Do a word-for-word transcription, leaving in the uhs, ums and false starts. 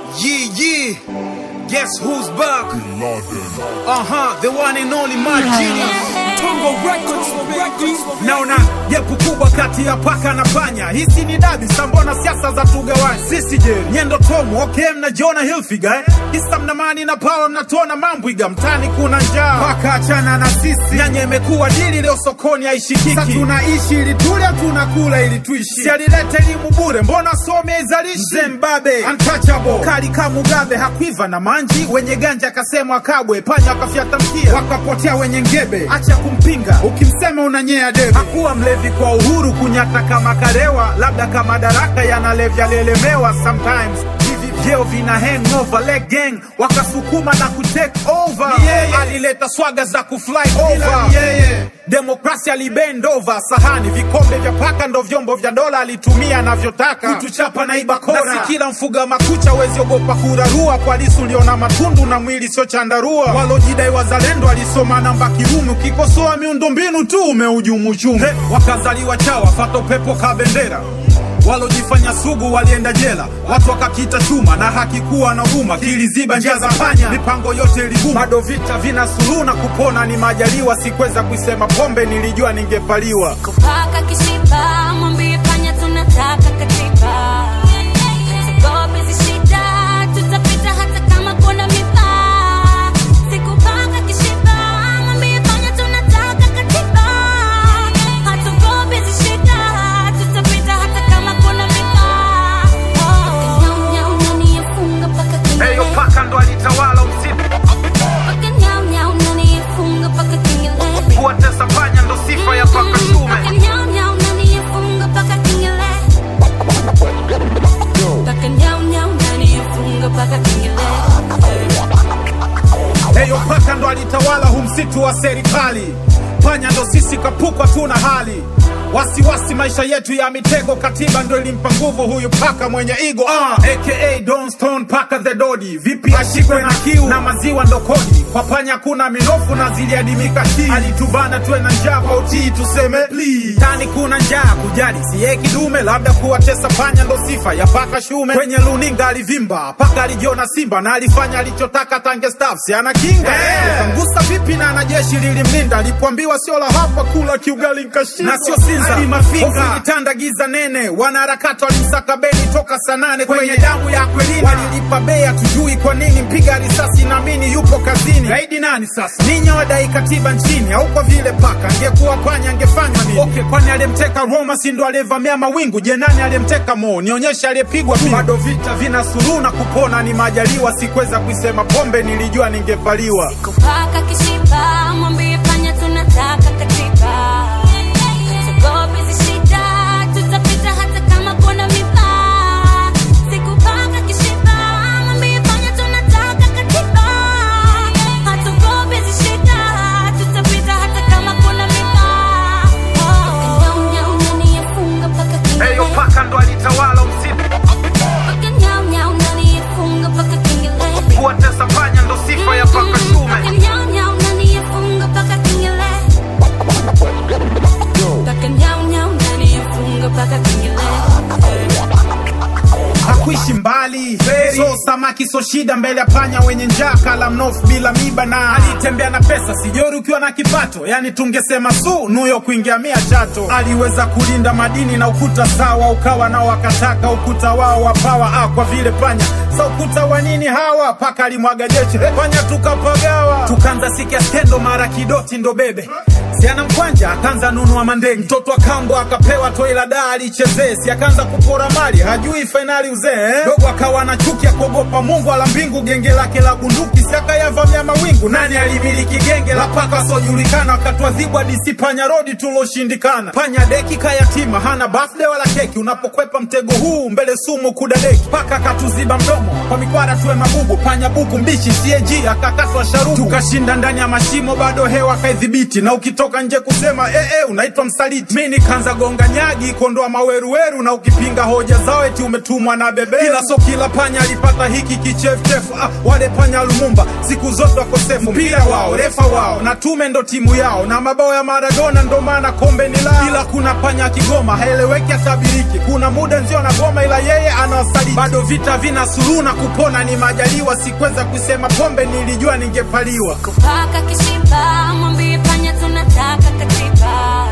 Yeah, yeah. Guess who's back? Uh-huh, the one and only Mad Genius. Tongo Records, Records. Naona jepu kubwa kati ya paka na panya. Hisi ni dabi, sambona siasa za tugawani. Sisi je, nyendo tomu, okay mna Jonah Hilfiger eh? Hisa mnamani na power mnatona mambwiga. Mtani kuna njaa, paka achana na sisi. Nyanya imekuwa dili leo sokoni haishikiki. Sa tunaishi ili tule, tunakula ili tuishi. Si alilete elimu bure, mbona some izalishi? Zembabe, untouchable, kali kama Mugabe. Hakuiva na manji, wenye ganja akasemwa kabwe. Panya wakafyata mkia, wakapotea wenye ngebe. Acha kumpinga, ukimsema unanyea debe. Hakuwa mlevi kwa uhuru, kunyata kama karewa. Labda kama daraka yanalevya lelemewa. Sometimes Jeo vina hangover, leg gang wakasukuma na kutake over. Yeah, alileta swaga za kufly over. Yeah, demokrasia libend over. Sahani, vikombe vya paka ndo vyombo vya dola. Alitumia anavyotaka, kutuchapa na ibakora. Na si kila mfuga makucha wezi ogopa kurarua. Kwa lisu liona matundu na mwili sio chandarua. Walojidai wazalendo alisoma namba kirumu. Kikosoa miundo mbinu tu umeujumu chumu. Hey, wakazaliwa chawa, fato pepo kabendera. Walojifanya sugu walienda jela. Watu wakakita chuma na haki kuwa na huruma. Kiliziba njia za panya, mipango yote iliguma. Bado vita vina suluhu na kupona ni majaliwa. Sikweza kuisema pombe, nilijua ningepaliwa. Kupaka kishiba, mwambie panya tunataka katiba. Sigobe zishida, tutapita hata kama kuna mipa. Sikupaka kishiba, mwambie panya tunataka katiba. Hatugobe zishida, tutapita hata kama kuna mipa. Paka nyau nyau nani yafunga paka kingile. Heyo paka ndo alitawala msitu. Paka nyau nyau nani yafunga paka kingile. Kuwatesa panya ndo sifa ya paka shume. Paka nyau nyau nani yafunga paka kingile. Paka nyau nyau nani yafunga paka kingile. Heyo paka ndo alitawala humsitu wa serikali. Panya ndo sisi kapukwa tuna hali. Wasi wasi maisha yetu ya mitego. Katiba ndo ilimpa nguvu huyu paka mwenye ego. uh, A K A Don Stone paka the Dodi. Vipi ashikwe na kiu na maziwa ndo kodi. Kwa panya kuna minofu na ziliadimika hii. Alitubana tuwe na njaa kwa utii tuseme please. Tani kuna njaa kujali siye kidume. Labda kuwatesa panya ndo sifa ya paka shume. Kwenye luninga alivimba, paka alijiona simba. Na alifanya alichotaka tange staff si ana kinga. Hey. Kangusa vipi na anajeshi lilimlinda. Alipoambiwa sio la hapa kula kiugali nkashinda. Na sio sinza ofilitanda giza nene. Wanaharakati walimsaka Beni toka saa nane. Kwenye damu ya Akwilina walilipa bei. Tujui kwa nini mpiga risasi naamini yupo kazini. Gaidi nani sasa? Ninyo wadai katiba nchini. Au kwa vile paka angekuwa panya angefanywa nini? Okay, kwani aliyemteka Roma si ndo aliyevamia mawingu? Je, nani aliyemteka Mo? Nionyesha aliyepigwa mimi. Bado vita vina suluhu na kupona ni majaliwa. Sikweza kuisema pombe, nilijua ningepaliwa. Kupaka kishiba, mwambie panya tunataka katiba. Sigobe zishida, tutapita hata kama kuna mipa. Sikupaka kishiba, mwambie panya tunataka katiba. Hatugobe zishida, tutapita hata kama kuna mipa. Paka nyau nyau nani yafunga paka kingile. Heyo paka ndo alitawala msitu. Paka nyau nyau nani yafunga paka kingile. Kuwatesa panya ndo sifa ya paka shume. Paka nyau nyau nani yafunga paka kingile. Paka nyau nyau nani yafunga paka kingile. Hakuishi mbali Feri. So samaki so shida mbele ya panya wenye njaa. Kala mnofu bila miba na alitembea na pesa. Sijori ukiwa na kipato, yani tungesema su nuyo kuingia mia chato. Aliweza kulinda madini na ukuta sawa. Ukawa nao wakataka ukuta wao wapawa. Ah, kwa vile panya sa ukuta wa nini hawa. Paka alimwaga jeshi, panya tukapagawa. Tukanza sikia skendo mara kidoti ndo bebe. Siana mkwanja akanza nunua mandenge. Mtoto akambo akapewa toi la daa alichezee. Si akanza kupora mali hajui finali uzee eh? Dogo akawa na chuki ya kuogopa Mungu ala mbingu. Genge lake la bunduki si akayavamia mawingu. Nani alimiliki genge la paka sojulikana. Akatuadhibu hadisi panya rodi tuloshindikana. Panya deki kayatima hana birthday wala keki. Unapokwepa mtego huu mbele sumu kudadeki. Paka katuziba mdomo kwa mikwara tuwe mabubu. Panya buku mbichi C A G akakatwa sharubu. Tukashinda ndani ya mashimo bado hewa kaidhibiti. Na ukito ukitoka nje kusema eh eh unaitwa msaliti. Mimi nikaanza gonga nyagi kondoa maweruweru, na ukipinga hoja zao eti umetumwa na bebe. Ila so kila panya alipata hiki kichefuchefu. Ah, wale panya Lumumba siku zote wakosefu. Mpira wao, refa wao, na tume ndo timu yao, na mabao ya Maradona ndo maana kombe ni lao. Ila kuna panya Kigoma haeleweki atabiriki. Kuna muda nzio na goma ila yeye anawasaliti. Bado vita vina suluhu na kupona ni majaliwa. Sikweza kusema pombe nilijua ningepaliwa. Kupaka kishiba, mwambie panya tunataka katiba.